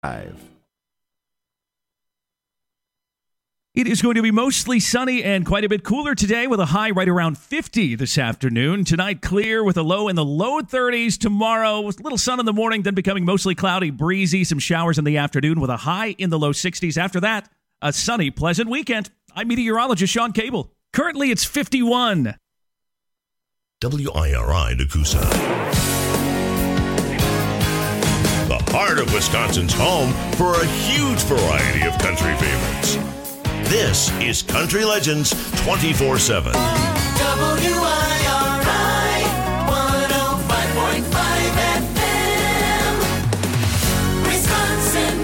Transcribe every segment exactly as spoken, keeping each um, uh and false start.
It is going to be mostly sunny and quite a bit cooler today with a high right around fifty this afternoon. Tonight, clear with a low in the low thirties. Tomorrow, with a little sun in the morning, then becoming mostly cloudy, breezy, some showers in the afternoon with a high in the low sixties. After that, a sunny, pleasant weekend. I'm meteorologist Sean Cable. Currently, it's fifty-one. W I R I Nakusa. The heart of Wisconsin's home for a huge variety of country favorites. This is Country Legends twenty-four seven. W I R I one oh five point five F M, Wisconsin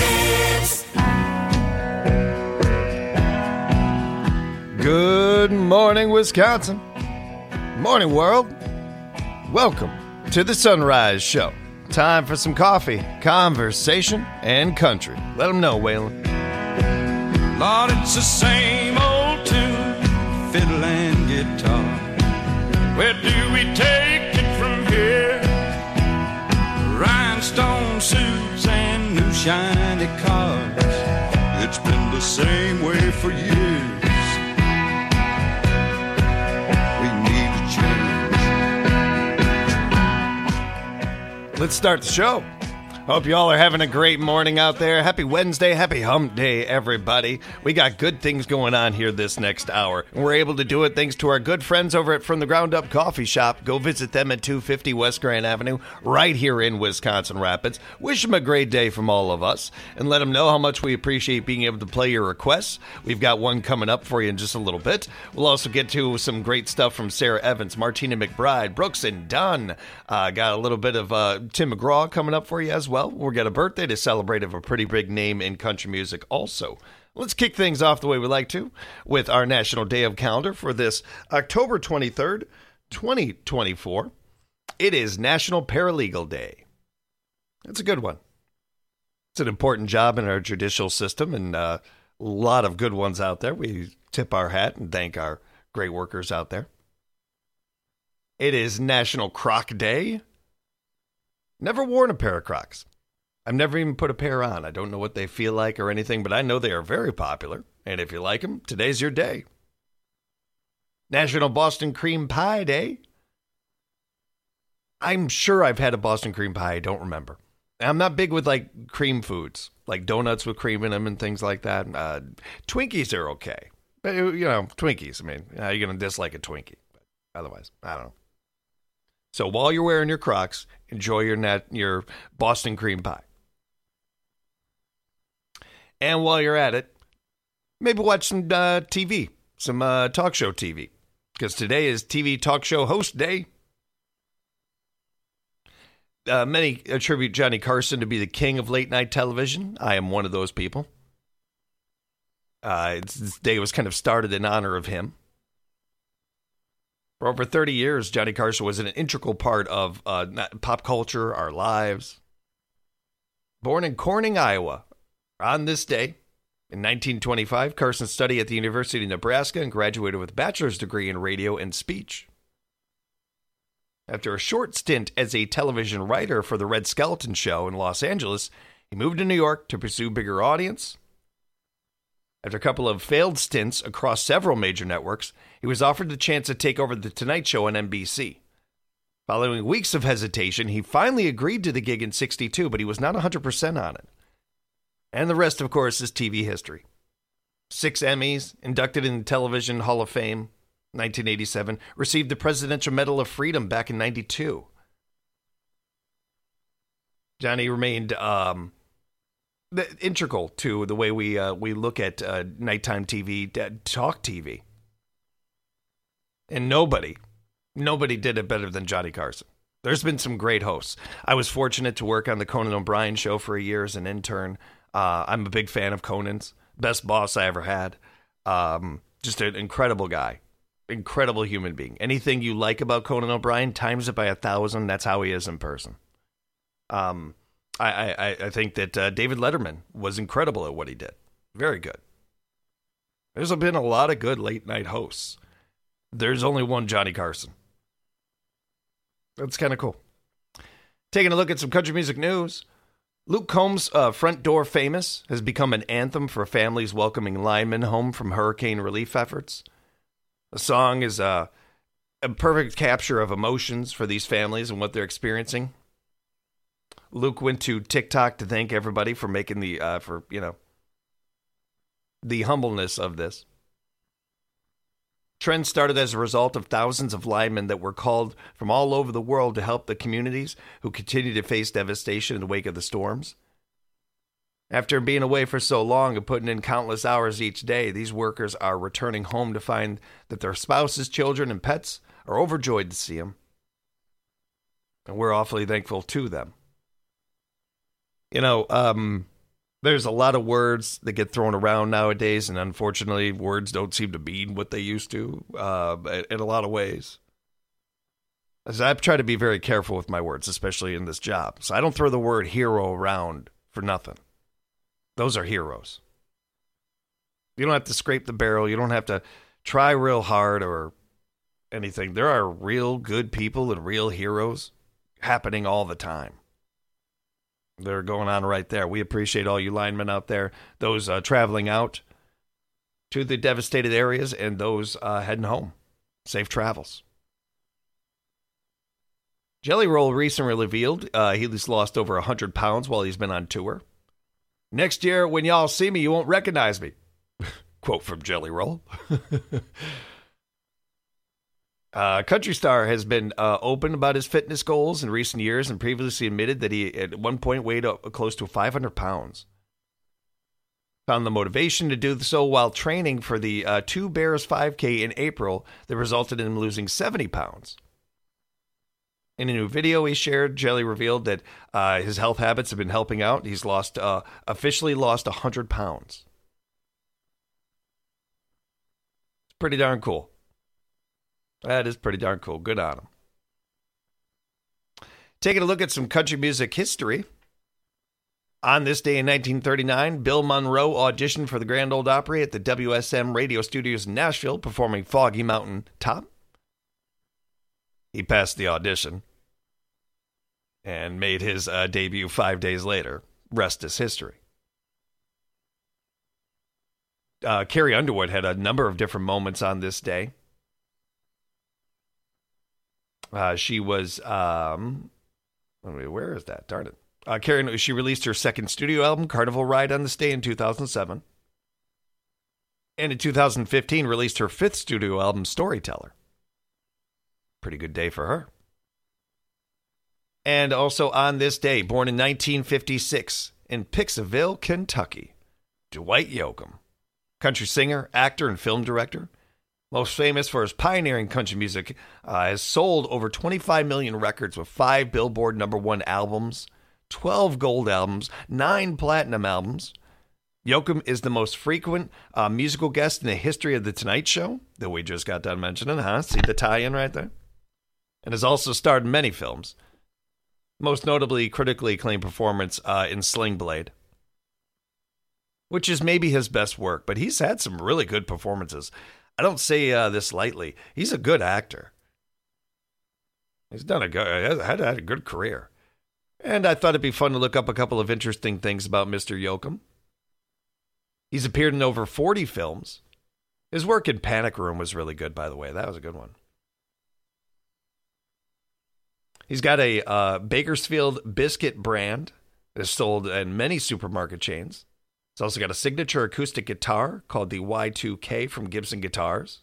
Rapids. Good morning, Wisconsin. Morning, world. Welcome to the Sunrise Show. Time for some coffee, conversation, and country. Let them know, Waylon. Lord, it's the same old tune, fiddle and guitar. Where do we take it from here? Rhinestone suits and new shiny cars. It's been the same way for years. We need to change. Let's start the show. Hope you all are having a great morning out there. Happy Wednesday, happy hump day, everybody. We got good things going on here this next hour. And we're able to do it thanks to our good friends over at From the Ground Up Coffee Shop. Go visit them at two fifty West Grand Avenue, right here in Wisconsin Rapids. Wish them a great day from all of us, and let them know how much we appreciate being able to play your requests. We've got one coming up for you in just a little bit. We'll also get to some great stuff from Sarah Evans, Martina McBride, Brooks and Dunn. Uh, got a little bit of uh, Tim McGraw coming up for you as well. We'll get a birthday to celebrate of a pretty big name in country music also. Let's kick things off the way we like to with our National Day of Calendar for this October twenty-third, twenty twenty-four. It is National Paralegal Day. It's a good one. It's an important job in our judicial system, and uh, a lot of good ones out there. We tip our hat and thank our great workers out there. It is National Croc Day. Never worn a pair of Crocs. I've never even put a pair on. I don't know what they feel like or anything, but I know they are very popular. And if you like them, today's your day. National Boston Cream Pie Day. I'm sure I've had a Boston cream pie. I don't remember. I'm not big with, like, cream foods, like donuts with cream in them and things like that. Uh, Twinkies are okay. But, you know, Twinkies, I mean, how are you going to dislike a Twinkie? But otherwise, I don't know. So while you're wearing your Crocs, enjoy your nat- your Boston cream pie. And while you're at it, maybe watch some uh, T V, some uh, talk show T V, because today is T V Talk Show Host Day. Uh, many attribute Johnny Carson to be the king of late-night television. I am one of those people. Uh, it's, this day was kind of started in honor of him. For over thirty years, Johnny Carson was an integral part of uh, pop culture, our lives. Born in Corning, Iowa, on this day, in nineteen twenty-five, Carson studied at the University of Nebraska and graduated with a bachelor's degree in radio and speech. After a short stint as a television writer for the Red Skelton Show in Los Angeles, he moved to New York to pursue bigger audience. After a couple of failed stints across several major networks, he was offered the chance to take over The Tonight Show on N B C. Following weeks of hesitation, he finally agreed to the gig in sixty-two, but he was not one hundred percent on it. And the rest, of course, is T V history. Six Emmys, inducted in the Television Hall of Fame, nineteen eighty-seven, received the Presidential Medal of Freedom back in ninety-two. Johnny remained um, integral to the way we uh, we look at uh, nighttime T V, uh, talk T V. And nobody, nobody did it better than Johnny Carson. There's been some great hosts. I was fortunate to work on the Conan O'Brien show for a year as an intern. Uh, I'm a big fan of Conan's. Best boss I ever had. Um, just an incredible guy. Incredible human being. Anything you like about Conan O'Brien, times it by a thousand. That's how he is in person. Um, I, I, I think that uh, David Letterman was incredible at what he did. Very good. There's been a lot of good late night hosts. There's only one Johnny Carson. That's kind of cool. Taking a look at some country music news. Luke Combs' uh, Front Door Famous has become an anthem for families welcoming linemen home from hurricane relief efforts. The song is uh, a perfect capture of emotions for these families and what they're experiencing. Luke went to TikTok to thank everybody for making the, uh, for, you know, the humbleness of this. Trend started as a result of thousands of linemen that were called from all over the world to help the communities who continue to face devastation in the wake of the storms. After being away for so long and putting in countless hours each day, these workers are returning home to find that their spouses, children, and pets are overjoyed to see them. And we're awfully thankful to them. You know, um... there's a lot of words that get thrown around nowadays, and unfortunately, words don't seem to mean what they used to uh, in a lot of ways. As I try to be very careful with my words, especially in this job. So I don't throw the word hero around for nothing. Those are heroes. You don't have to scrape the barrel. You don't have to try real hard or anything. There are real good people and real heroes happening all the time. They're going on right there. We appreciate all you linemen out there, those uh, traveling out to the devastated areas, and those uh, heading home. Safe travels. Jelly Roll recently revealed uh, he's lost over one hundred pounds while he's been on tour. Next year, when y'all see me, you won't recognize me. Quote from Jelly Roll. Uh, Country Star has been uh, open about his fitness goals in recent years and previously admitted that he at one point weighed uh, close to five hundred pounds. Found the motivation to do so while training for the uh, Two Bears five K in April that resulted in him losing seventy pounds. In a new video he shared, Jelly revealed that uh, his health habits have been helping out. He's lost, uh, officially lost one hundred pounds. It's pretty darn cool. That is pretty darn cool. Good on him. Taking a look at some country music history. On this day in nineteen thirty-nine, Bill Monroe auditioned for the Grand Ole Opry at the W S M radio studios in Nashville, performing Foggy Mountain Top. He passed the audition and made his uh, debut five days later. Rest is history. Uh, Carrie Underwood had a number of different moments on this day. Uh, she was, um, where is that? Darn it. Uh, Carrie, she released her second studio album, Carnival Ride, on this day in two thousand seven. And in two thousand fifteen, released her fifth studio album, Storyteller. Pretty good day for her. And also on this day, born in nineteen fifty-six in Pixaville, Kentucky, Dwight Yoakam, country singer, actor, and film director. Most famous for his pioneering country music, uh, has sold over twenty-five million records with five Billboard number one albums, twelve gold albums, nine platinum albums. Yoakam is the most frequent uh, musical guest in the history of The Tonight Show, that we just got done mentioning, huh? See the tie-in right there? And has also starred in many films, most notably critically acclaimed performance uh, in Sling Blade, which is maybe his best work, but he's had some really good performances. I don't say uh, this lightly. He's a good actor. He's done a good, had, had a good career. And I thought it'd be fun to look up a couple of interesting things about Mister Yoakam. He's appeared in over forty films. His work in Panic Room was really good, by the way. That was a good one. He's got a uh, Bakersfield biscuit brand that is sold in many supermarket chains. He's also got a signature acoustic guitar called the Y two K from Gibson Guitars.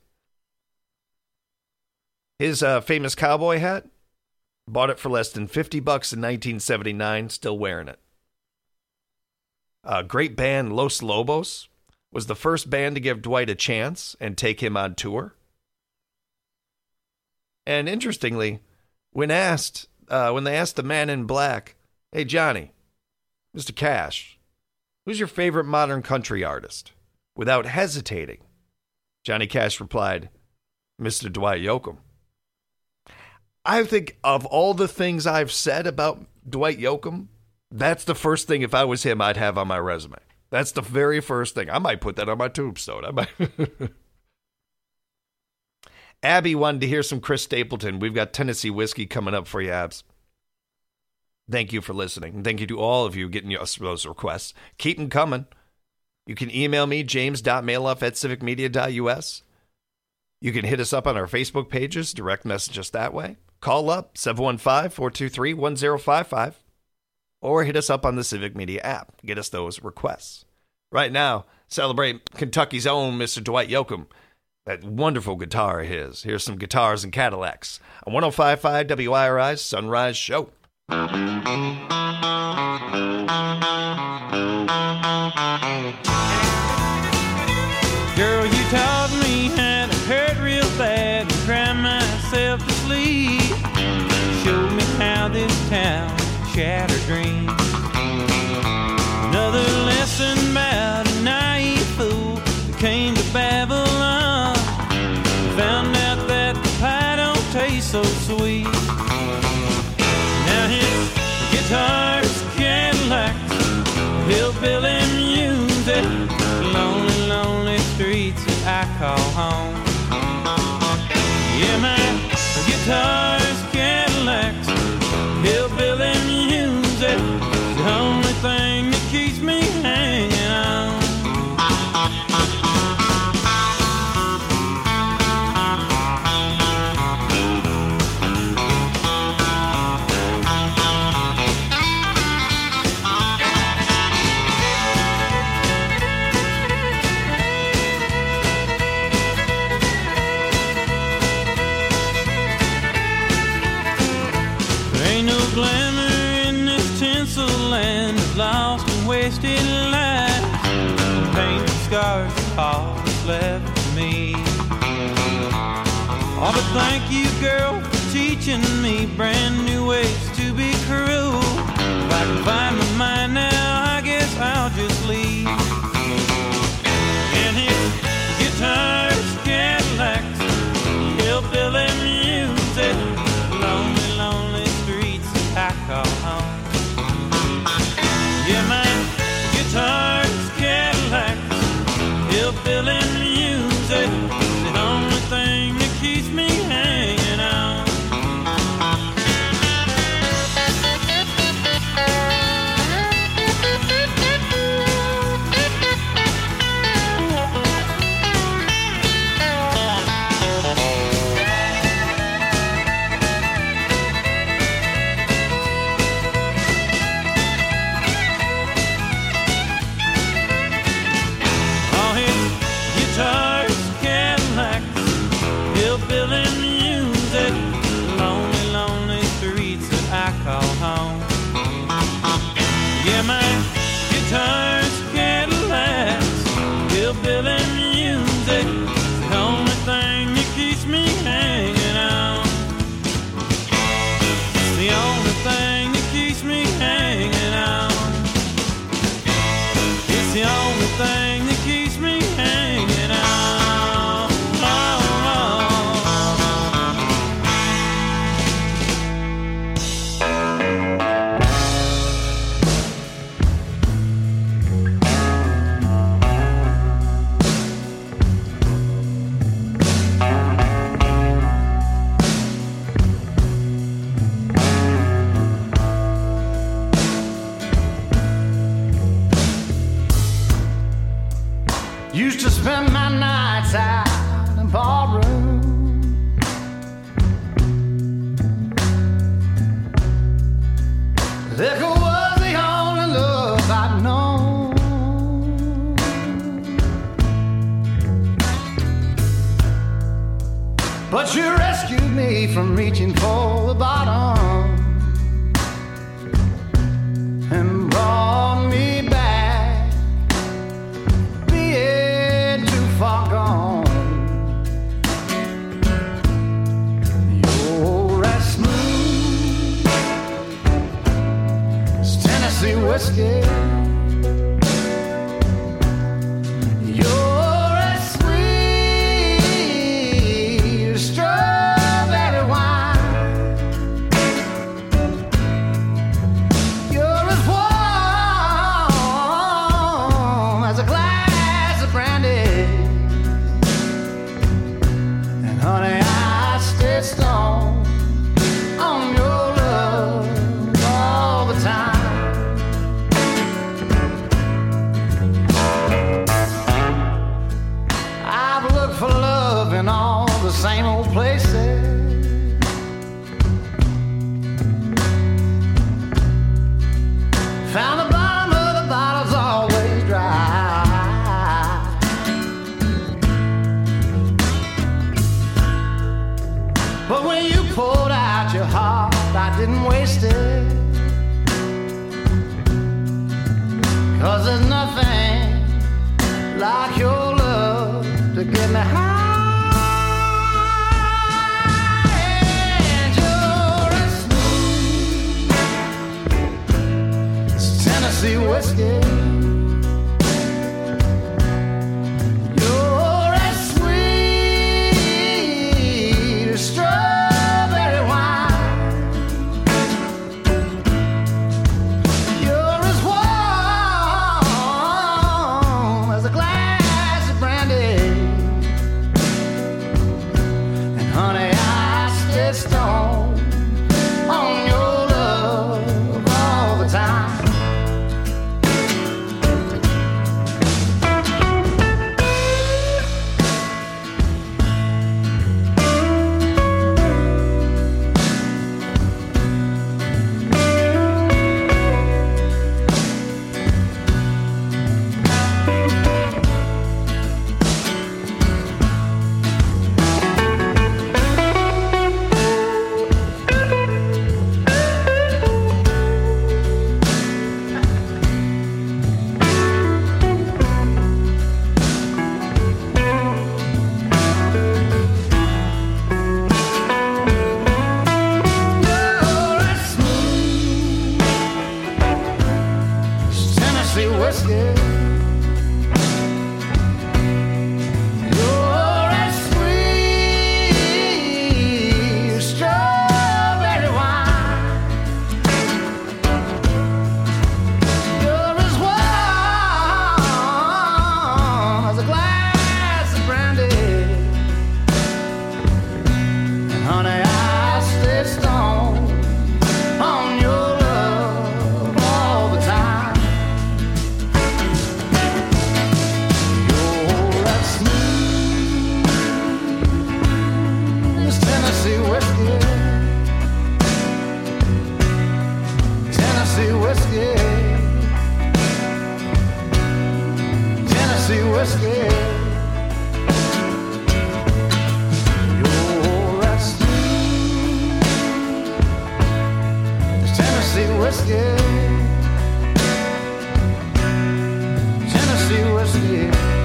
His uh, famous cowboy hat, bought it for less than fifty bucks in nineteen seventy-nine, still wearing it. Uh, great band Los Lobos was the first band to give Dwight a chance and take him on tour. And interestingly, when asked, uh, when they asked the Man in Black, "Hey Johnny, Mister Cash, who's your favorite modern country artist?" Without hesitating, Johnny Cash replied, "Mister Dwight Yoakam." I think of all the things I've said about Dwight Yoakam, that's the first thing, if I was him, I'd have on my resume. That's the very first thing. I might put that on my tombstone. I might. Abby wanted to hear some Chris Stapleton. We've got Tennessee Whiskey coming up for you, Abs. Thank you for listening. Thank you to all of you getting us those requests. Keep them coming. You can email me, james.mailuff at civicmedia.us. You can hit us up on our Facebook pages, direct message us that way. Call up, seven one five, four two three, one zero five five. Or hit us up on the Civic Media app. Get us those requests. Right now, celebrate Kentucky's own Mister Dwight Yoakam. That wonderful guitar of his. Here's some guitars and Cadillacs on one oh five point five W I R I's Sunrise Show. Girl, you taught me how to hurt real bad and cry myself to sleep. Showed me how this town shatter dreams. Another lesson about a naive fool that came to Babylon. Found out that the pie don't taste so sweet. Now his guitars, Cadillacs, hillbilly music, lonely, lonely streets that I call home. Yeah, my guitars, Cadillacs, hillbilly music, the only thing that keeps me hanging on. There ain't no glamour in this tinsel land of lost and wasted lives. Paint scars are all that's left to me. Oh, but thank you, girl, for teaching me brand new ways to be cruel. If I can find my mind now, I guess I'll just leave. And his guitars, Cadillacs, hillbilly music, lonely, lonely streets I call home. Yeah, my guitars, Cadillacs, hillbilly music, the only thing that keeps me hanging on. All his guitars, Cadillacs, hillbilly music, lonely, lonely streets that I call home. Yeah, my guitars, Cadillacs, hillbilly music, the only thing that keeps me hanging on. It's the only thing that keeps me hanging on. It's the only thing that keeps me hanging on. Oh, Used to spend my nights out in ballroom. Liquor was the only love I'd known. But you rescued me from reaching for the bottom and brought me back, being too far gone. You're as smooth as Tennessee whiskey. You're as sweet as strawberry wine. places. Found the bottom of the bottle's always dry. But when you pulled out your heart, I didn't waste it. 'Cause there's nothing like your love to get me high. And you're as smooth as Tennessee whiskey. You're as sweet as strawberry wine. You're as warm as a glass of brandy. And honey, I stay stoned on your love all the time. You're as smooth as Tennessee whiskey. You're as sweet as strawberry wine. You're as warm as a glass of brandy. And honey, I stay stoned on your love all the time. You're as smooth as Tennessee whiskey. Tennessee whiskey. Tennessee whiskey. You're as smooth as Tennessee whiskey. Tennessee whiskey.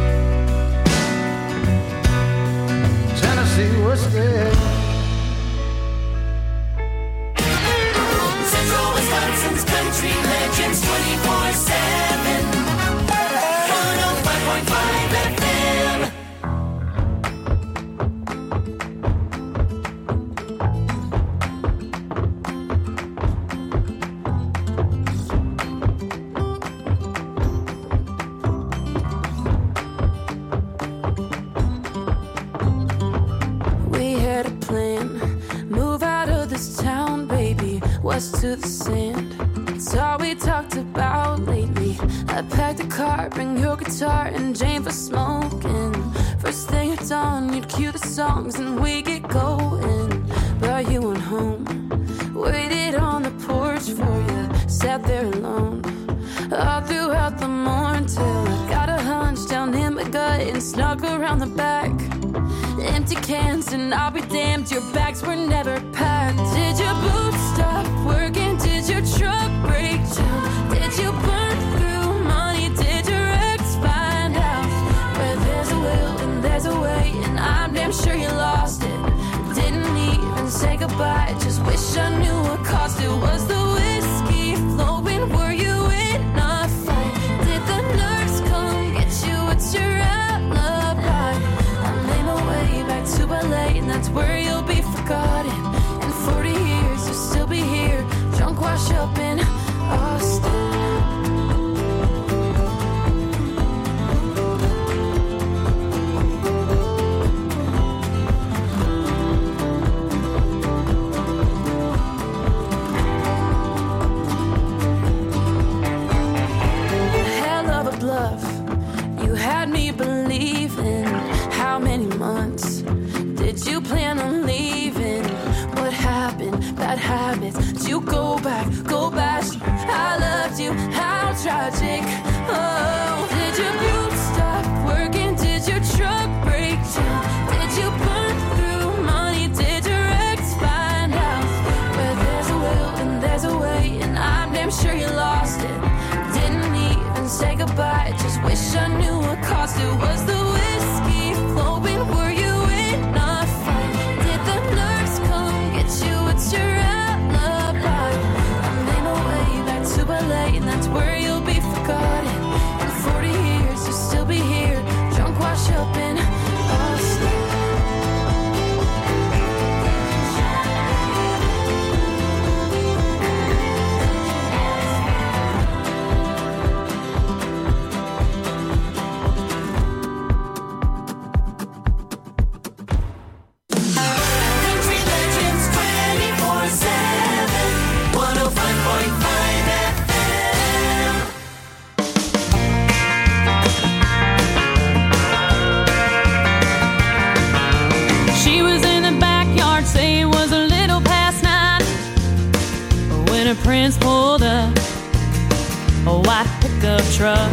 Tennessee whiskey. Central Wisconsin's country legends twenty-four seven. one oh five point five F M. We had a plan, move out of this town, baby, west to the sand. It's all we talked about lately. I packed a car, bring your guitar and Jane for smoking. First thing at dawn, you'd cue the songs and we get going. Brought you on home, waited on the porch for you, sat there alone. All throughout the morning till I got a hunch down in my gut and snuck around the back. Empty cans and I'll be damned, your bags were never packed. Did your boots stop working? Did your truck break down? Did you burn through money? Did your ex find out? Where there's a will and there's a way, and I'm damn sure you lost it. Didn't even say goodbye, just wish I knew what caused it. Was the whiskey flowing? Were you in a fight? Did the nurse come get you? What's your alibi? I made my way back to L A, and that's where you'll be forgotten. In forty years, you'll still be here, drunk, wash up in Austin. Oh, did your boot stop working? Did your truck break down? Did you burn through money? Did your ex find out? Where there's a will and there's a way, and I'm damn sure you lost it. Didn't even say goodbye, just wish I knew what caused it. Was the whiskey flowing? Were you in a fight? Did the nurse come get you? What's your alibi? I made my way back to L A, and that's where you'll be forgotten. In forty years, you'll still be here, drunk, washed up in Austin. Country Legends twenty-four seven, one oh five point five F M. She was in the backyard, say it was a little past nine, when her prince pulled up a white pickup truck.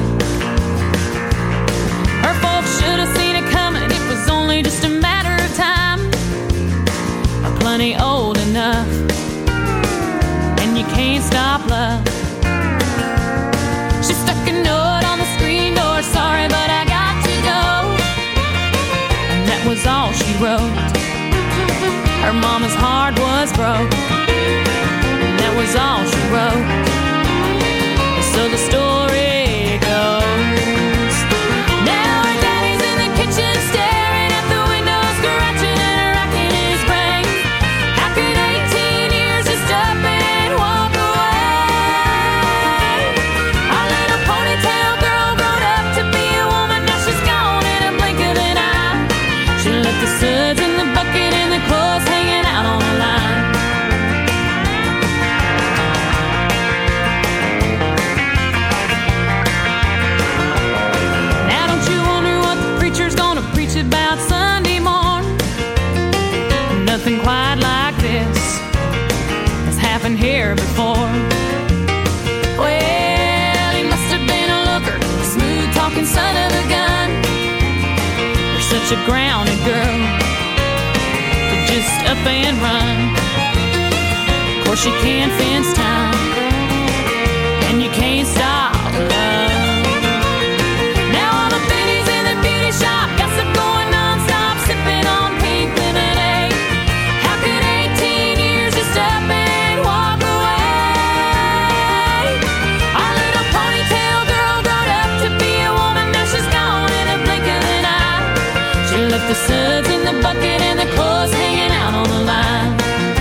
Her folks should have seen it coming, it was only just a matter of time. Plenty old enough, and you can't stop love. She stuck a note on the screen door, sorry but I got to go. And that was all she wrote. Her mama's heart was broke, and that was all she wrote. So the story goes, now her daddy's in the kitchen staring at the window, scratching and racking his brain. How could eighteen years just up and walk away? Our little ponytail girl grown up to be a woman, now she's gone in a blink of an eye. She left the suds in the bucket and the clothes hanging out on the line. Now don't you wonder what the preacher's gonna preach about Sunday morn? Nothing quite like this has happened here before. Well, he must have been a looker, a smooth talking son of a gun. You're such a grounded girl to just up and run. Of course you can't fence time, and you can't stop love. Now all the pennies in the beauty shop, gossip going non-stop, sipping on pink lemonade. How could eighteen years just up and walk away? Our little ponytail girl grown up to be a woman, now she's gone in a blink of an eye. She left the suds in the bucket and the clothes hanging out on the line.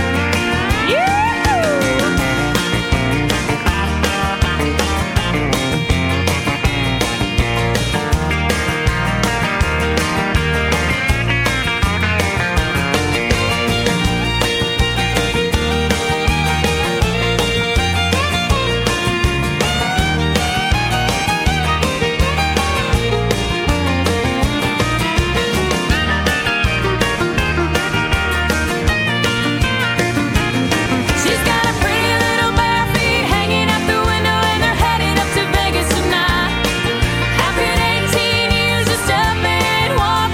She's got a pretty little bare feet hanging out the window, and they're headed up to Vegas tonight. How could eighteen years just up and walk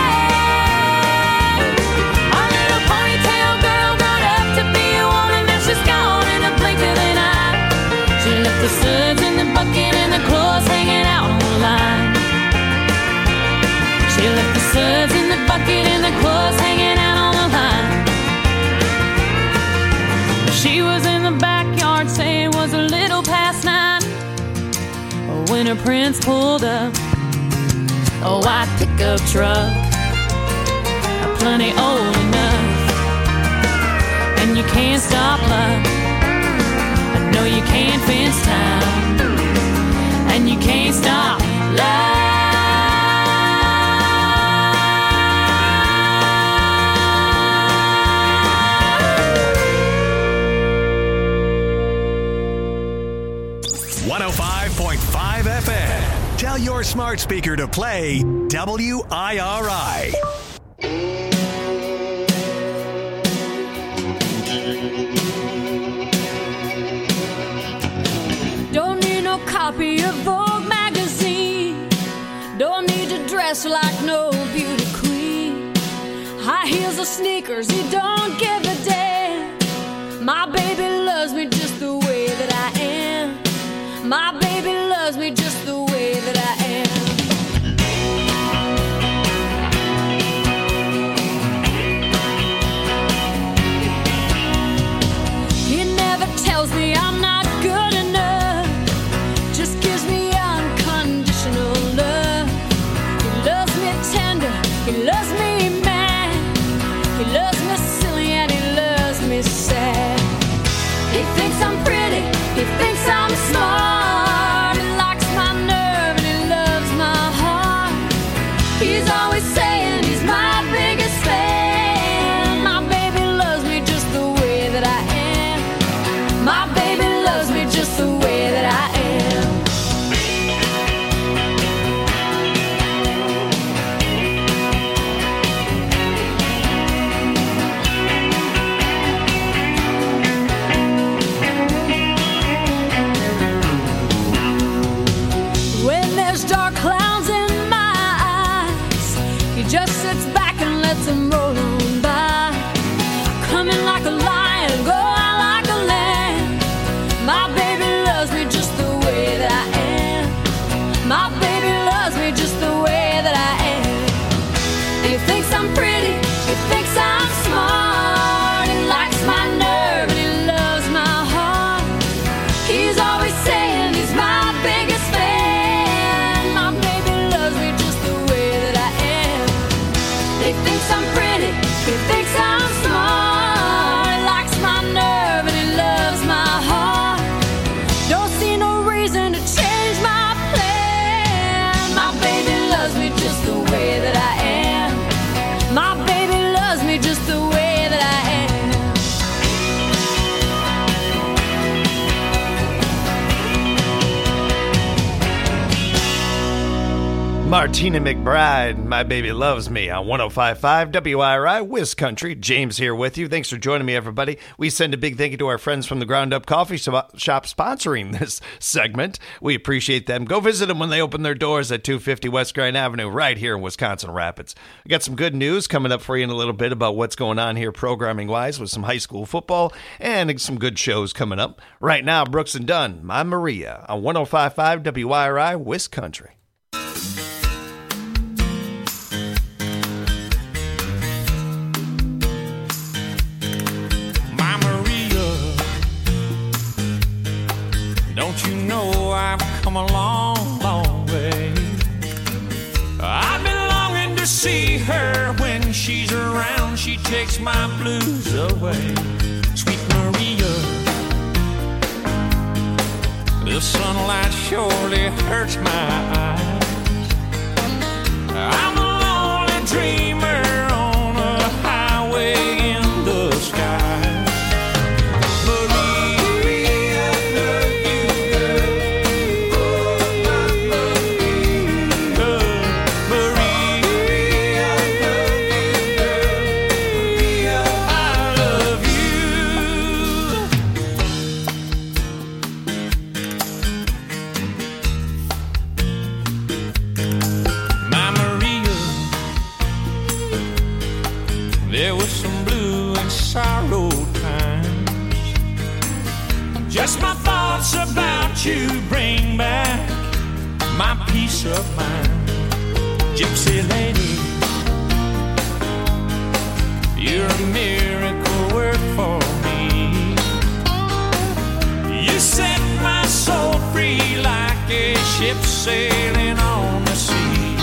away? Our little ponytail girl grown up to be a woman, now she's gone in a blink of an eye. She left the suds in the bucket and the clothes hanging out on the line. She left the suds in the bucket and the clothes hanging out on the line. She was in the backyard, saying it was a little past nine, when her prince pulled up a white pickup truck, plenty old enough, and you can't stop love. No, you can't fence time, and you can't stop love. one oh five point five F M. Tell your smart speaker to play W I R I. Don't need no copy of Vogue dressed like no beauty queen. High heels or sneakers, he don't give a damn. My baby loves me just the way that I am. My baby loves me just the way that I am. He never tells me I'm not good enough, just gives me unconditional love. He loves me tender, he loves me mad, he loves me silly and he loves me sad. He thinks I'm pretty, he thinks I'm smart, he likes my nerve and he loves my heart. He's always saying he's my biggest fan. My baby loves me just the way that I am. My baby loves me just the way that I am. When there's dark clouds in my eyes, he just sits back and lets them roll on by. Coming like a lion, go out like a lamb. My baby loves me just the way that I am. My baby loves me just the way that I am. He thinks I'm pretty, he thinks I'm smart, he likes my nerve and he loves my heart. He's always saying he's my biggest fan. My baby loves me just the way that I am. He thinks I'm pretty, he thinks I'm smart, he likes my nerve and he loves my heart. Don't see no reason to change my plan. My baby loves me just the way that I am. My baby loves me just the way that I am. Martina McBride, My Baby Loves Me on one oh five point five W I R I, Wiz Country. James here with you. Thanks for joining me, everybody. We send a big thank you to our friends from the Ground Up Coffee Shop sponsoring this segment. We appreciate them. Go visit them when they open their doors at two fifty West Grand Avenue right here in Wisconsin Rapids. We got some good news coming up for you in a little bit about what's going on here programming-wise with some high school football and some good shows coming up. Right now, Brooks and Dunn, My Maria on one oh five point five W I R I, Wiz Country. My Maria, don't you know I've come a long, long way? I've been longing to see her. When she's around, she takes my blues away. Sweet Maria, the sunlight surely hurts my eyes. I'm a lonely dreamer on a highway in the sky. Maria, love you, girl. Maria, love you, girl. I love you. My Maria, there was some blue and sorrow times. Just my thoughts about you bring back my peace of mind. Gypsy lady, you're a miracle work for me. You set my soul free like a ship sailing on the sea.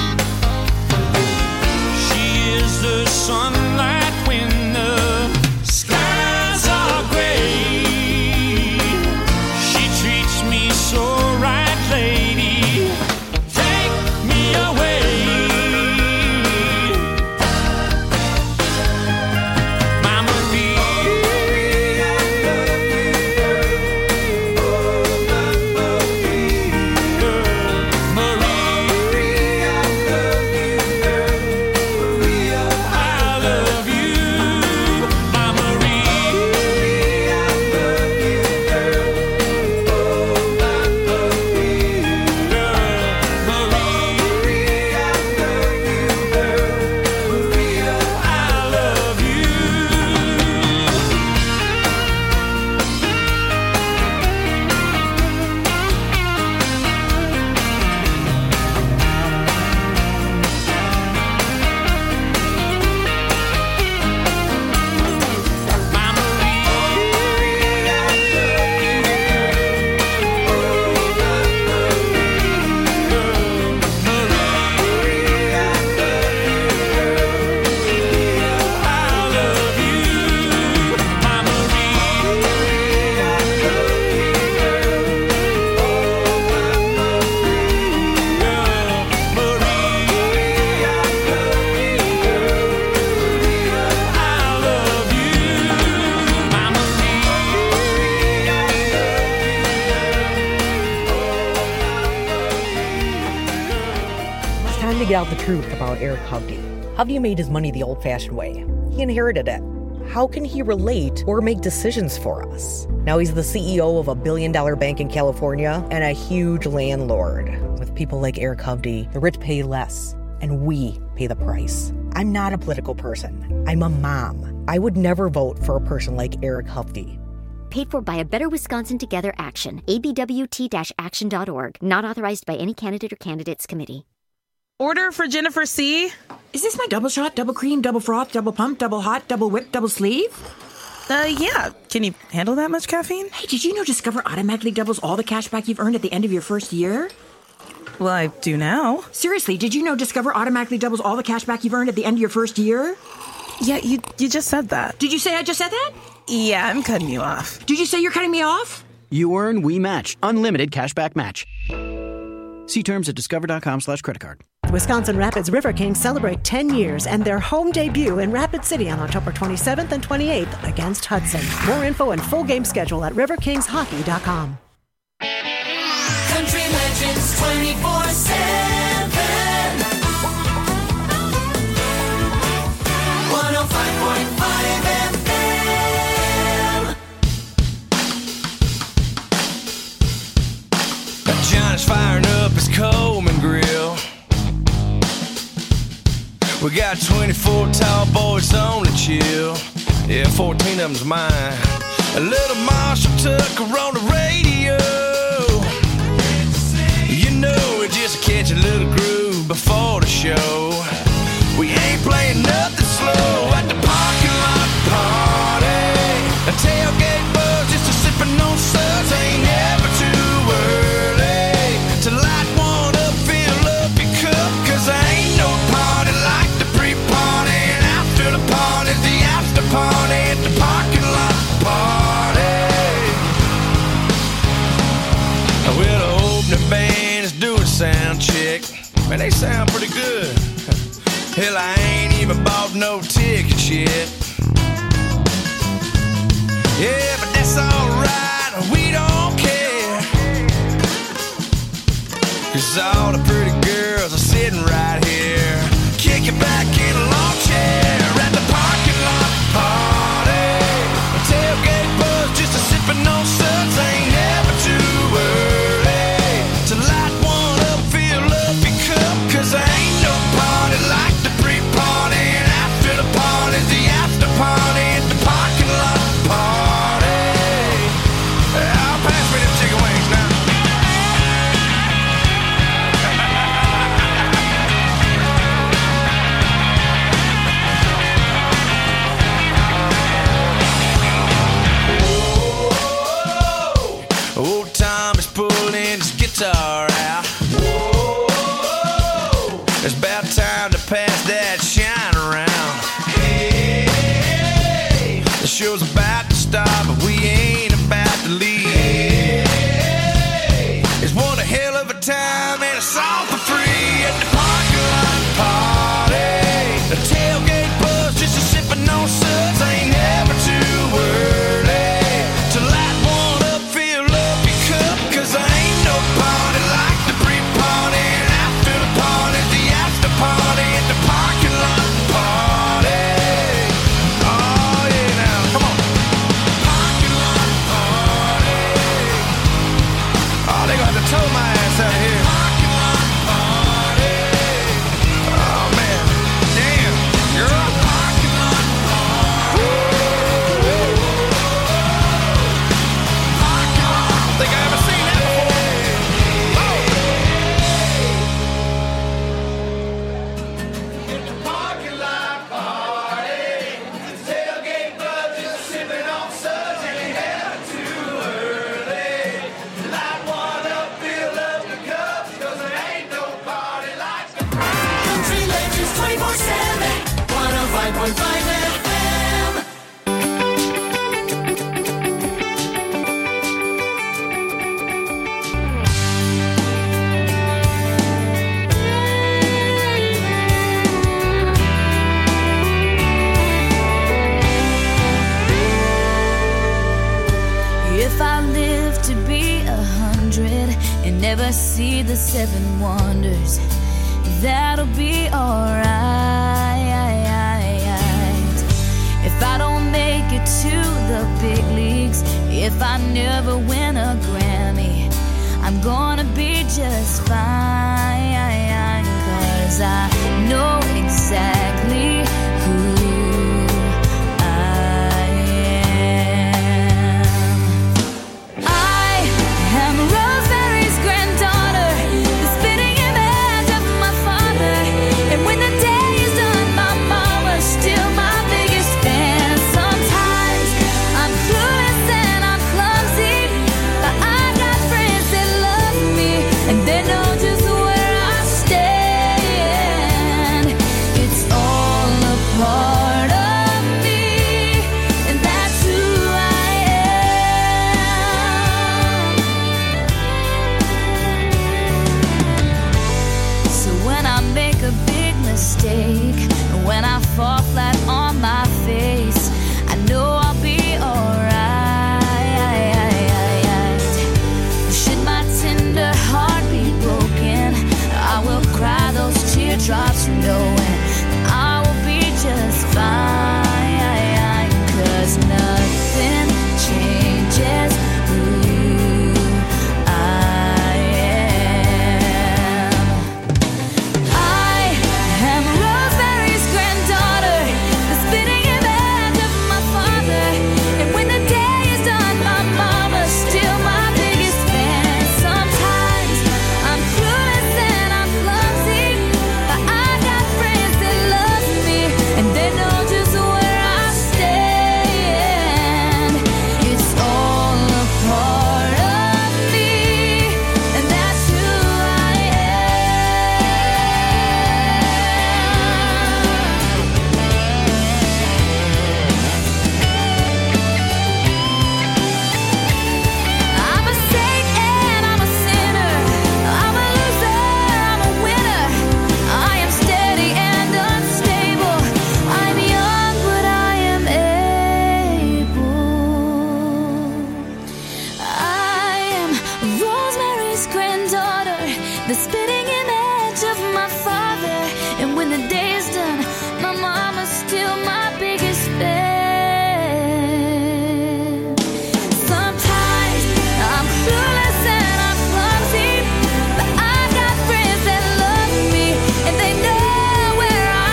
She is the sunlight when the skies are gray. She treats me so right, lady. Take me away. My Maria, Maria, I love time to get out the truth about Eric Hovde. Hovde made his money the old-fashioned way. He inherited it. How can he relate or make decisions for us? Now he's the C E O of a billion-dollar bank in California and a huge landlord. With people like Eric Hovde, the rich pay less, and we pay the price. I'm not a political person. I'm a mom. I would never vote for a person like Eric Hovde. Paid for by a Better Wisconsin Together Action. A B W T action dot org. Not authorized by any candidate or candidates committee. Order for Jennifer C. Is this my double shot, double cream, double froth, double pump, double hot, double whip, double sleeve? Uh, yeah. Can you handle that much caffeine? Hey, did you know Discover automatically doubles all the cash back you've earned at the end of your first year? Well, I do now. Seriously, did you know Discover automatically doubles all the cash back you've earned at the end of your first year? Yeah, you you just said that. Did you say I just said that? Yeah, I'm cutting you off. Did you say you're cutting me off? You earn, we match. Unlimited cashback match. See terms at discover.com slash credit card. Wisconsin Rapids River Kings celebrate ten years and their home debut in Rapid City on October twenty-seventh and twenty-eighth against Hudson. More info and full game schedule at river kings hockey dot com. Country Legends twenty-four seven. one oh five point five F M. Johnny's firing up his Coleman grill. We got twenty-four tall boys on the chill. Yeah, fourteen of them's mine. A little Marshall Tucker on the radio. You know, we just catch a little groove before the show. We ain't playing nothing slow at the parking lot party. A tailgate buzz just a sipping on suds. Ain't never too early to light one up, fill up your cup. Cause I ain't no party like the pre-party. And after the party's the after party at the parking lot party. Well, the opening band is doing sound check. Man, they sound pretty good. Hell, I ain't even bought no tickets yet. Yeah, but that's alright, we don't care. Cause all the pretty girls are sitting right here, kicking back in a lawn chair at the parking lot party. A tailgate buzz, just a sipping on suds. Ain't never too early to light one up, fill up your cup. Cause I ain't no party like the pre-party. And after the party's the after party at the parking lot party. I'll pass me them chicken wings now. Old Tom is pulling his guitar out. Whoa, it's about time to pass that shine around. Hey, the show's about to start, but we ain't about to leave. Hey, it's one a hell of a time and it's all for free at the parking lot party. The tailgate buzz, just a sipping on suds. Ain't never too early to light one up, fill up your cup. Cause I ain't no party like the pre-party. And after the party, the after party at the parking lot party. Oh yeah, now come on. Parking lot party. Oh, they gonna have to tow my ass out here. Parking lot party. Oh man, damn, girl. Parking lot party. Parking lot. I don't think I ever seen that before. It's the parking lot party. The tailgate buzz just sipping on suds. Ain't never too early. Light one up, fill up the cups. Cause there ain't no party like the Country Legends twenty-four seven. one oh five point five F M. If I live to be a hundred and never see the seven wonders, that'll be alright. If I don't make it to the big leagues, if I never win a Grammy, I'm gonna be just fine, 'cause I know exactly who I am. I am Rosemary's granddaughter, the spitting image of my father. And when the day is done, my mama's still my biggest fan. Sometimes I'm clueless and I'm clumsy, but I got friends that love me, and they know just where I stand. It's all a part of me, and that's who I am. So when I make a big mistake, when I fall flat on my face, I know I'll be alright. Should my tender heart be broken, I will cry those teardrops knowing I will be just fine, 'cause nothing changes who I am. I am Rosemary's granddaughter, the spitting image of my father. And when the day is done, my mama's still my biggest fan. Sometimes I'm clueless and I'm clumsy, but I got friends that love me, and they know just where I stand. It's all a part of me, and that's who I I'm a saint and I'm a sinner. I'm a loser, I'm a winner. I am steady and unstable. I'm young, but I am able. I am Rosemary's granddaughter, the spitting image of my father. And when the day is done, my mama's still my biggest fan. Sometimes I'm clueless and I'm clumsy, but I got friends that love me, and they know where I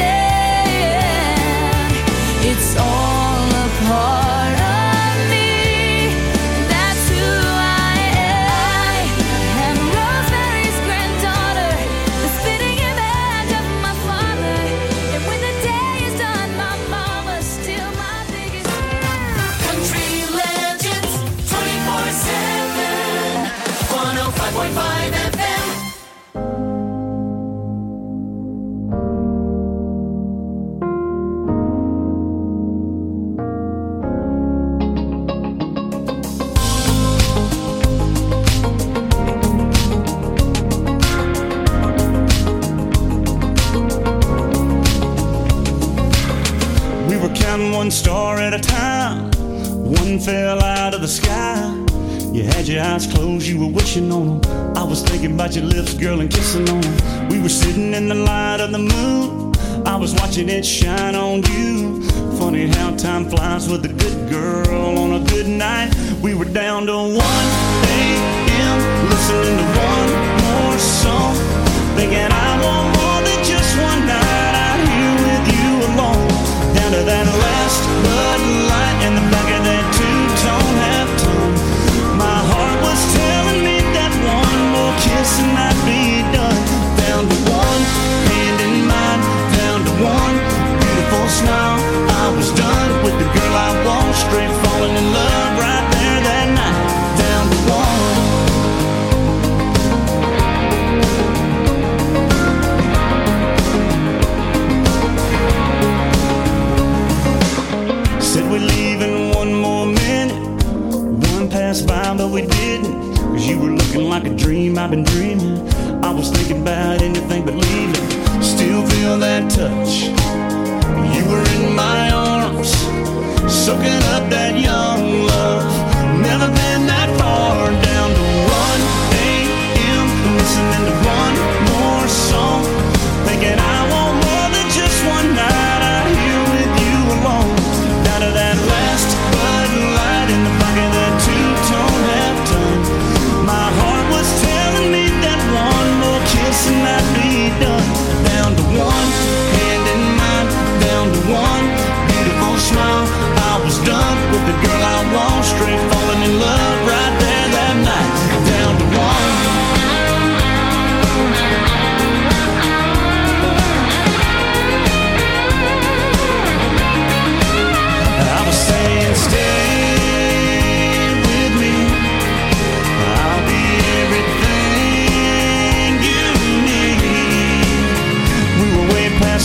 stand. It's all a part of me, that's who I am. I am Rosemary's granddaughter, the spitting image of my father. And when the day is done, my mama's still my biggest fan. Country Legends twenty-four seven, one oh five point five F M. We were counting one star at a time. One fell out of the sky. You had your eyes closed, you were wishing on them. I was thinking about your lips, girl, and kissing on them. We were sitting in the light of the moon. I was watching it shine on you. Funny how time flies with a good girl on a good night. We were down to one a.m. listening to one more song, thinking I want more than just one night out here with you alone. Down to that last Bud Light in the back of that two-tone half-tone. My heart was telling me that one more kiss and I'd be done. Down to one hand in mine, down to one beautiful smile. I was done with the girl I want, straight falling in love right there that night. Down to one.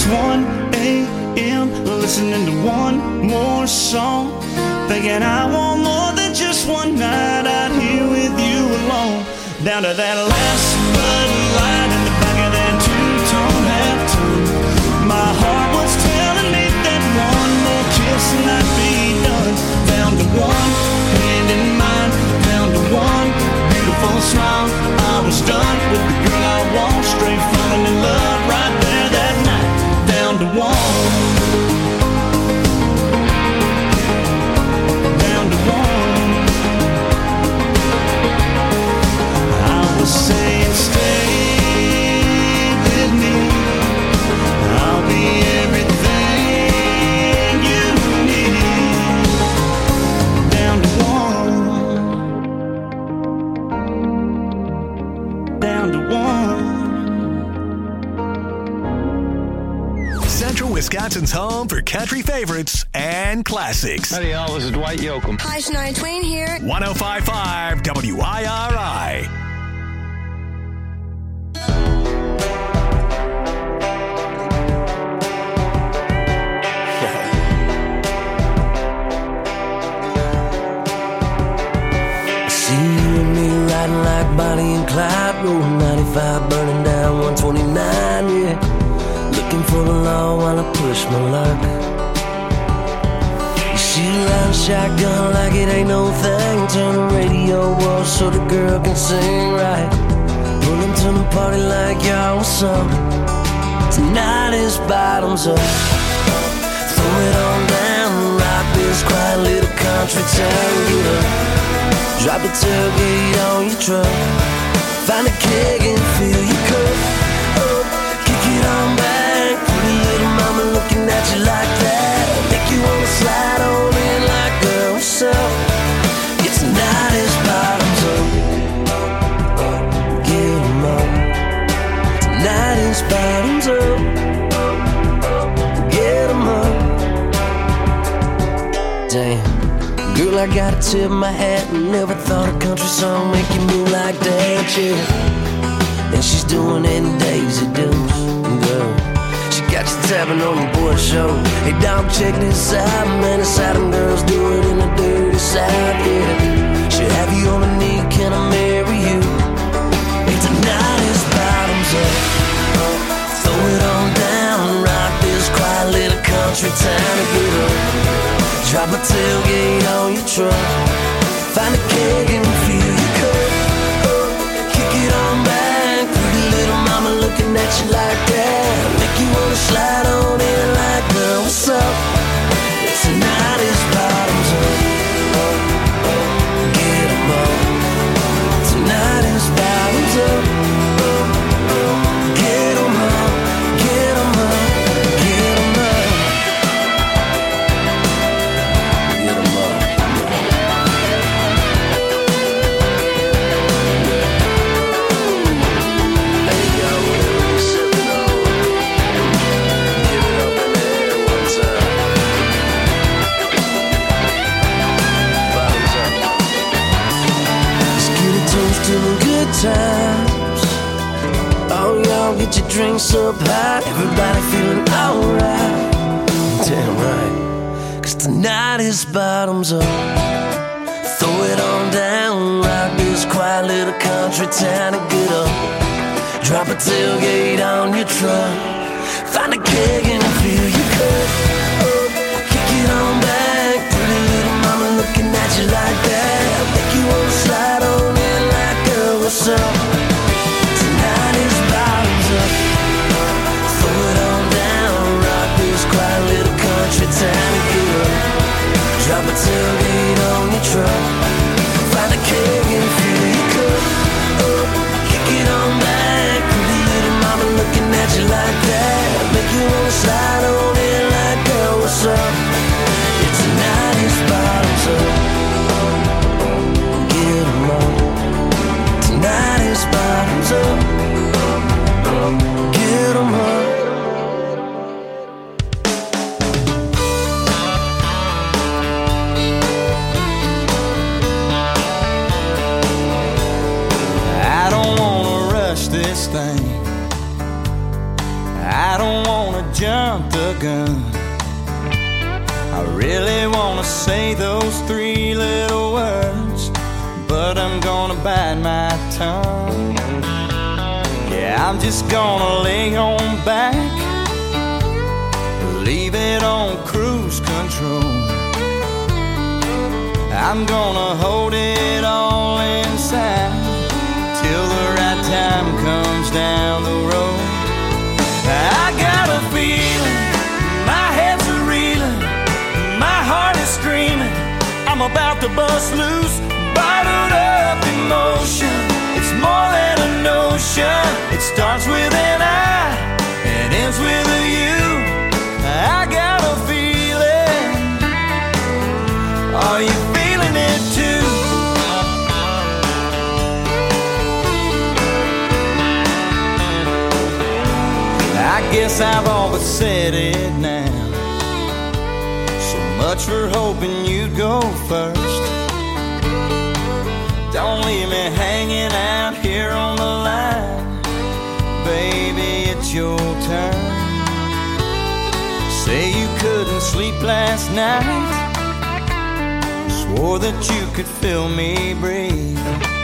one a.m. listening to one more song, thinking I want more than just one night out here with you alone. Down to that last Bud Light in the back of that two-tone half-tone. My heart was telling me that one more kiss and I'd be done. Down to one hand in mine, down to one beautiful smile. I was done with the girl I want, straight falling in love right there that night. Down to one, down to one. I was saying stay with me, I'll be everything you need. Down to one, down to one. Central Wisconsin's home for country favorites and classics. Howdy, y'all. This is Dwight Yoakam. Hi, Shania Twain here. one oh five point five W I R I. See you and me riding like Bonnie and Clyde, rolling ninety-five, burning down one twenty-nine, yeah. Looking for the law while I push my luck. You see you riding shotgun like it ain't no thing. Turn the radio off so the girl can sing right. Pulling to the party like y'all was up. Tonight is bottoms up. Throw it on down, rock this quiet little country town. Get up, drop the tailgate on your truck. Find a keg and fill your cup. Up, kick it on back. Pretty little mama looking at you like that. Make you wanna slide on in like girl, what's up? It's tonight is bottoms up. Get 'em up. Tonight is bottoms up. Get 'em up. Damn, girl, I gotta tip my hat. Never thought a country song make you move like that, yeah. And she's doing it in Daisy Dukes, girl. She got you tapping on the board show. Hey, dog, check this out, man. It's how them girls do it in the dirty South, yeah. She'll have you on a knee, can I marry you? Hey, tonight is bottoms up. Throw it on down, rock this quiet little country town to get up. Drop a tailgate on your truck. Find a keg and fill your cup. Kick it on back. Pretty little mama looking at you like that. Make you wanna slide on in like, girl, what's up? Tonight is bottoms up. Get 'em up. Tonight is bottoms up. Get 'em up. Get 'em up. Get 'em up. Get 'em up. Hey, yo, whatever you're sipping on, give it up in the air one time. Bottoms up. Let's get a toast to the good times. Oh, y'all get your drinks up high. Everybody feeling alright. Damn right. Cause tonight is bottoms up. Throw it on down. Rock this quiet little country town and get up. Drop a tailgate on your truck. Find a keg and fill your cup. Kick it on back. Pretty little mama looking at you like that. Make you wanna slide on in like, girl, what's up? Tonight is bottoms up. Throw it on down. Rock this quiet little country town and get up. Drop a tailgate on your truck. Find a keg and fill your cup. Kick it on back. Pretty little mama looking at you like that. I don't wanna jump the gun. I really wanna say those three little words, but I'm gonna bite my tongue. Yeah, I'm just gonna lay on back, leave it on cruise control. I'm gonna hold it all inside till the right time comes down the road. I got a feeling, my head's a reeling, my heart is screaming, I'm about to bust loose, bottled up emotion. It's more than a notion. It starts with an I and ends with a you. I got a feeling. Are you feeling it too? I guess I've all but said it now. So much for hoping you'd go first. Don't leave me hanging out here on the line. Baby, it's your turn. Say you couldn't sleep last night, swore that you could feel me breathe.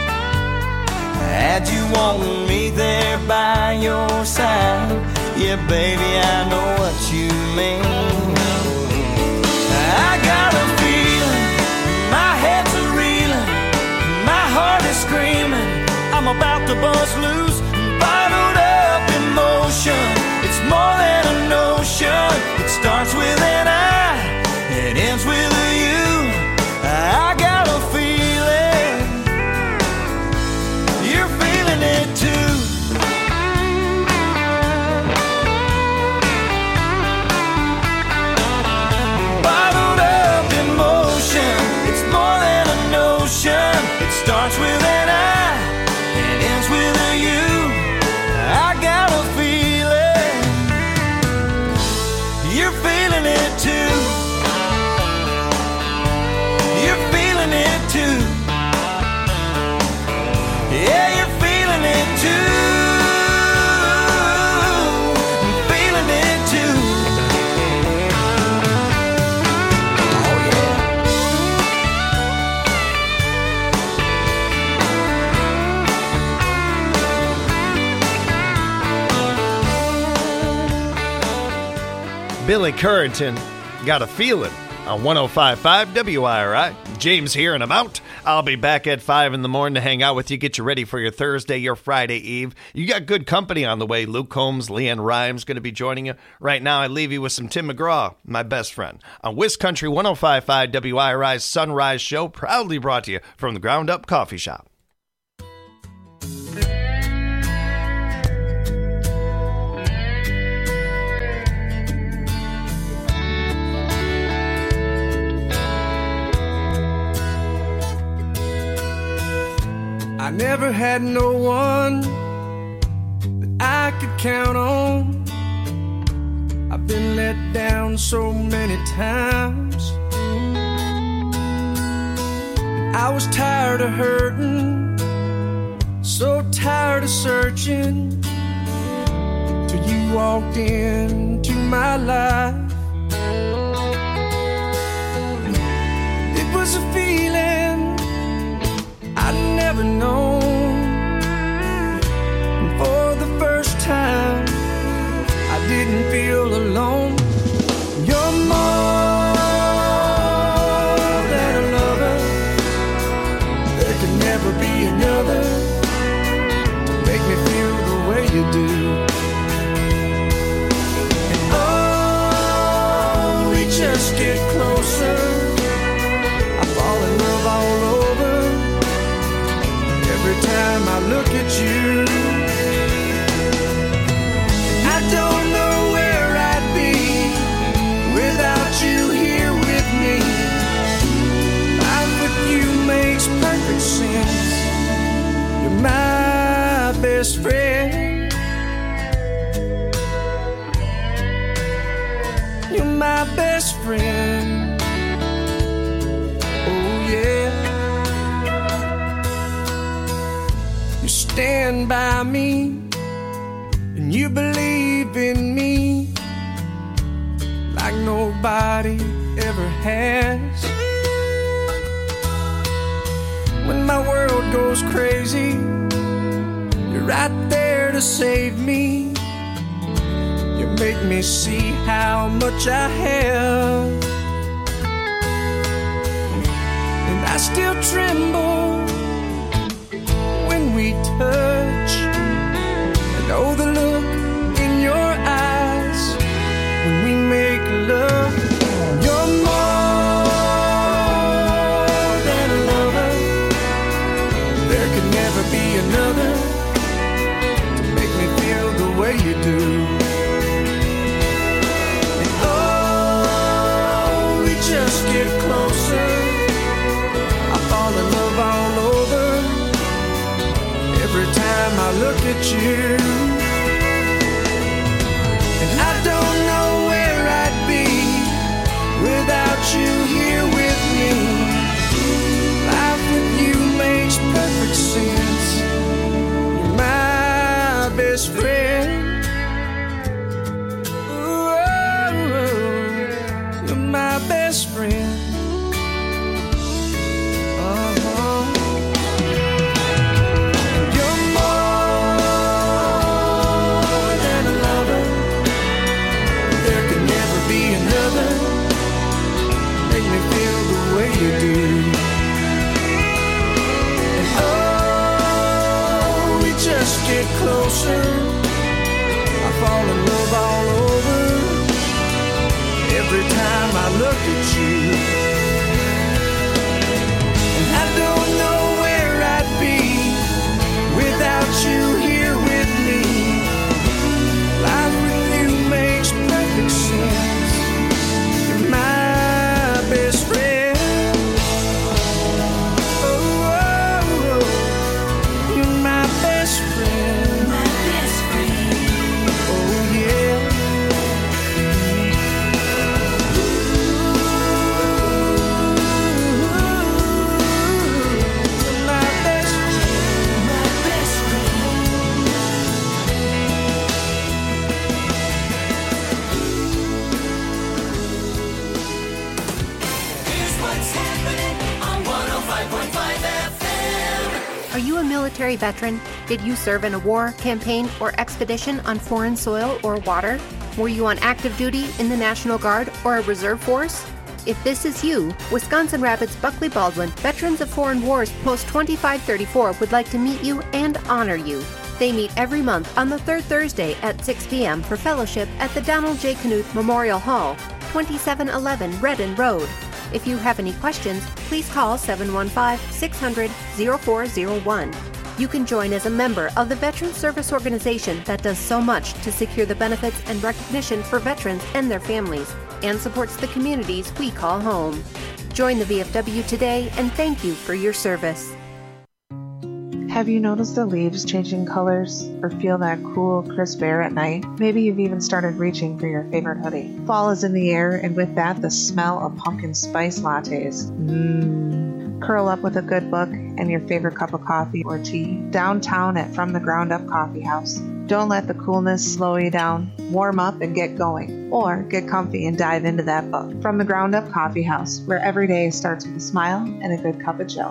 Had you wanting me there by your side, yeah, baby, I know what you mean. I got a feeling, my head's a reeling, my heart is screaming, I'm about to bust loose, bottled up emotion. It's more than a notion. It starts with an I, it ends with a you. I got a feeling, you're feeling it too. Bottled up emotion. It's more than a notion. It starts with an I, it ends with a you. I got a feeling, you're feeling it too. You're feeling it too. Yeah, you're feeling it too. I'm feeling it too. Oh yeah. Billy Currington, Got a Feeling on one oh five point five W I R I. James here and I'm out. I'll be back at five in the morning to hang out with you, get you ready for your Thursday, your Friday Eve. You got good company on the way. Luke Combs, Leanne Rhymes going to be joining you. Right now, I leave you with some Tim McGraw, my best friend, on Wiz Country one oh five point five W I R I's Sunrise Show, proudly brought to you from the Ground Up Coffee Shop. I never had no one that I could count on. I've been let down so many times. And I was tired of hurting, so tired of searching, till you walked into my life. It was a feeling I'd never known. And for the first time, I didn't feel alone. You're more than a lover. There could never be another to make me feel the way you do. And oh, we just get closer. I fall in love all over. Every time I look at you, I don't know where I'd be without you here with me. Life with you makes perfect sense. You're my best friend. You're my best friend. Oh yeah. You stand by me and you believe in me. nobody ever has. When my world goes crazy, you're right there to save me. You make me see how much I have, and I still tremble when we touch. I know the look in your eyes when we make love. You're more than a lover. There could never be another to make me feel the way you do. And oh, we just get closer. I fall in love all over every time I look at you. And I don't know where I'd be without you here with me. Life with you makes perfect sense. You're my best friend. Ooh, you're my best friend. Uh-huh. You're more than a lover. There could never be another. Make me feel the way you do. And oh, we just get closer. I fall in love all over every time I look at you. And I don't know where I'd be without you here with me. Life with you makes perfect sense. You're my best friend. Oh, oh, oh. You're my best friend. My best friend. Oh, yeah. You're my best friend. My best friend. Here's what's happening on one oh five point five F M. Are you a military veteran? Did you serve in a war, campaign, or expedition on foreign soil or water? Were you on active duty in the National Guard or a reserve force? If this is you, Wisconsin Rapids Buckley Baldwin Veterans of Foreign Wars Post twenty-five thirty-four would like to meet you and honor you. They meet every month on the third Thursday at six p.m. for fellowship at the Donald J. Knuth Memorial Hall, twenty-seven eleven Redden Road. If you have any questions, please call seven one five, six hundred, oh four oh one. You can join as a member of the Veteran Service Organization that does so much to secure the benefits and recognition for veterans and their families, and supports the communities we call home. Join the V F W today, and thank you for your service. Have you noticed the leaves changing colors or feel that cool, crisp air at night? Maybe you've even started reaching for your favorite hoodie. Fall is in the air, and with that, the smell of pumpkin spice lattes. Mmm. Curl up with a good book and your favorite cup of coffee or tea downtown at From the Ground Up Coffee House. Don't let the coolness slow you down. Warm up and get going. Or get comfy and dive into that book. From the Ground Up Coffee House, where every day starts with a smile and a good cup of joe.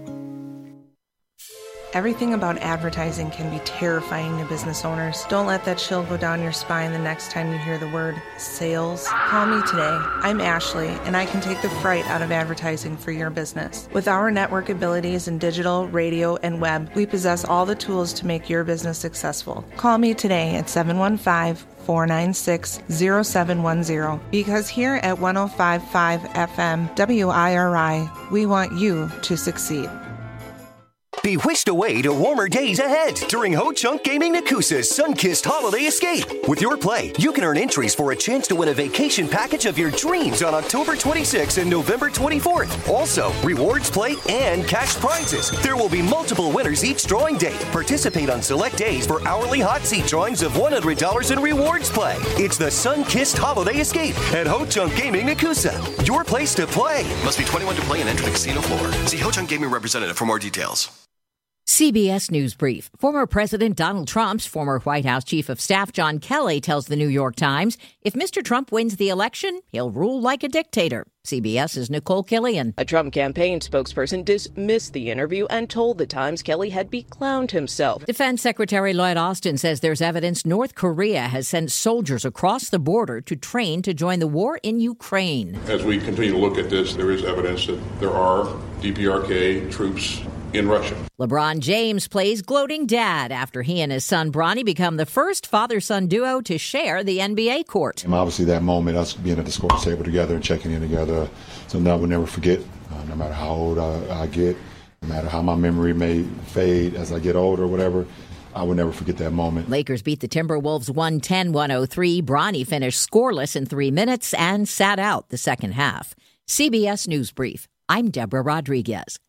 Everything about advertising can be terrifying to business owners. Don't let that chill go down your spine the next time you hear the word sales. Call me today. I'm Ashley, and I can take the fright out of advertising for your business. With our network abilities in digital, radio, and web, we possess all the tools to make your business successful. Call me today at seven one five, four nine six, zero seven one zero, because here at one oh five point five F M W I R I, we want you to succeed. Be whisked away to warmer days ahead during Ho Chunk Gaming Nakusa's Sun-Kissed Holiday Escape. With your play, you can earn entries for a chance to win a vacation package of your dreams on October twenty-sixth and November twenty-fourth. Also, rewards play and cash prizes. There will be multiple winners each drawing day. Participate on select days for hourly hot seat drawings of one hundred dollars in rewards play. It's the Sun-Kissed Holiday Escape at Ho Chunk Gaming Nakusa. Your place to play. Must be twenty-one to play and enter the casino floor. See Ho Chunk Gaming representative for more details. C B S News Brief. Former President Donald Trump's former White House Chief of Staff John Kelly tells the New York Times if Mister Trump wins the election, he'll rule like a dictator. CBS's Nicole Killian. A Trump campaign spokesperson dismissed the interview and told the Times Kelly had beclowned himself. Defense Secretary Lloyd Austin says there's evidence North Korea has sent soldiers across the border to train to join the war in Ukraine. As we continue to look at this, there is evidence that there are D P R K troops in Russia. LeBron James plays gloating dad after he and his son Bronny become the first father-son duo to share the N B A court. And obviously that moment, us being at the score table together and checking in together, something I will never forget, uh, no matter how old I, I get, no matter how my memory may fade as I get older or whatever, I will never forget that moment. Lakers beat the Timberwolves one ten to one oh three. Bronny finished scoreless in three minutes and sat out the second half. C B S News Brief. I'm Deborah Rodriguez.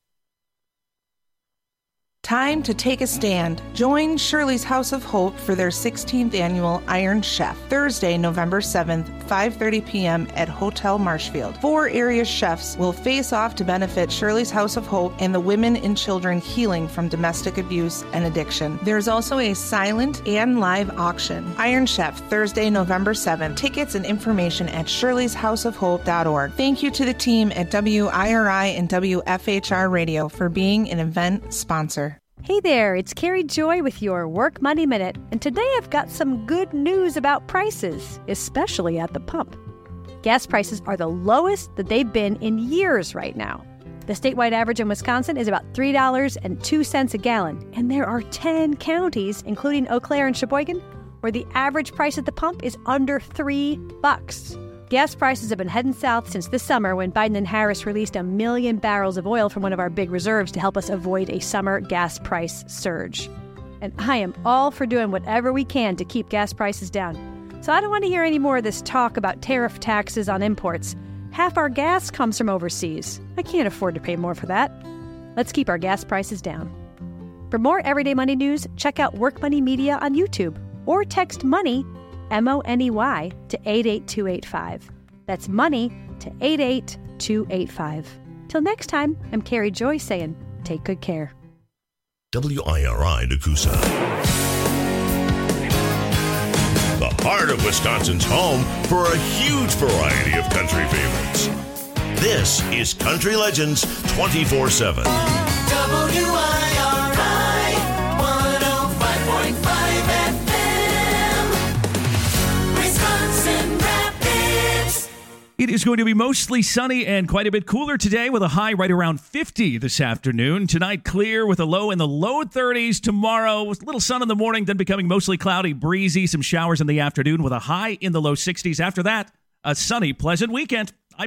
Time to take a stand. Join Shirley's House of Hope for their sixteenth annual Iron Chef, Thursday, November seventh, five thirty p.m. at Hotel Marshfield. Four area chefs will face off to benefit Shirley's House of Hope and the women and children healing from domestic abuse and addiction. There's also a silent and live auction. Iron Chef, Thursday, November seventh. Tickets and information at shirleys house of hope dot org. Thank you to the team at W I R I and W F H R Radio for being an event sponsor. Hey there, it's Carrie Joy with your Work Money Minute, and today I've got some good news about prices, especially at the pump. Gas prices are the lowest that they've been in years right now. The statewide average in Wisconsin is about three dollars and two cents a gallon, and there are ten counties, including Eau Claire and Sheboygan, where the average price at the pump is under three bucks. Gas prices have been heading south since this summer when Biden and Harris released a million barrels of oil from one of our big reserves to help us avoid a summer gas price surge. And I am all for doing whatever we can to keep gas prices down. So I don't want to hear any more of this talk about tariff taxes on imports. Half our gas comes from overseas. I can't afford to pay more for that. Let's keep our gas prices down. For more everyday money news, check out Work Money Media on YouTube or text MONEY, M O N E Y, to eight eight two eight five. That's money to eight eight two eight five. Till next time, I'm Carrie Joy saying, take good care. W I R I Nakusa. The heart of Wisconsin's home for a huge variety of country favorites. This is Country Legends twenty-four seven. W I R I one oh five point five F M. Wisconsin Rapids. It is going to be mostly sunny and quite a bit cooler today with a high right around fifty this afternoon. Tonight, clear with a low in the low thirties. Tomorrow, with a little sun in the morning, then becoming mostly cloudy, breezy, some showers in the afternoon with a high in the low sixties. After that, a sunny, pleasant weekend.